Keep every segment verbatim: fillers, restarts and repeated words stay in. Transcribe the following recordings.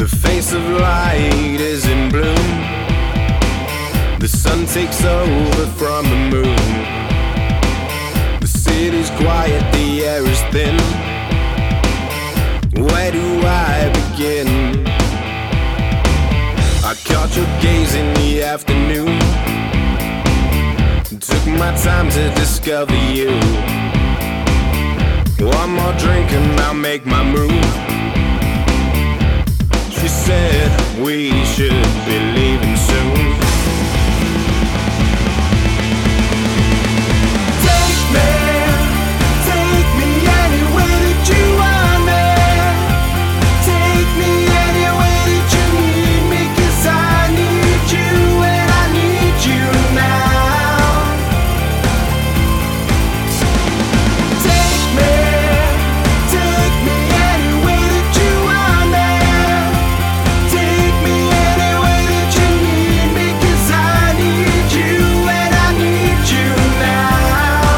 The face of light is in bloom. The sun takes over from the moon. The city's quiet, the air is thin. Where do I begin? I caught your gaze in the afternoon. Took my time to discover you. One more drink and I'll make my move. She said we should be leaving soon. Take me, take me anywhere that you want me. Take me anywhere that you need me, 'cause I need you and I need you now. Take me, take me anywhere that you want me. Take me anywhere that you need me, 'cause I need you and I need you now.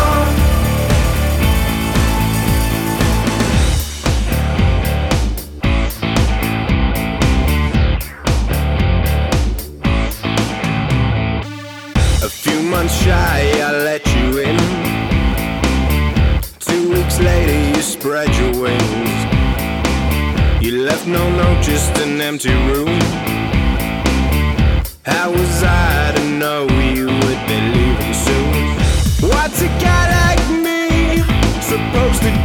A few months shy, I let you in. Two weeks later, you spread your wings. You left no note, just an empty room. How was I to know you would be leaving soon? What's a guy like me supposed to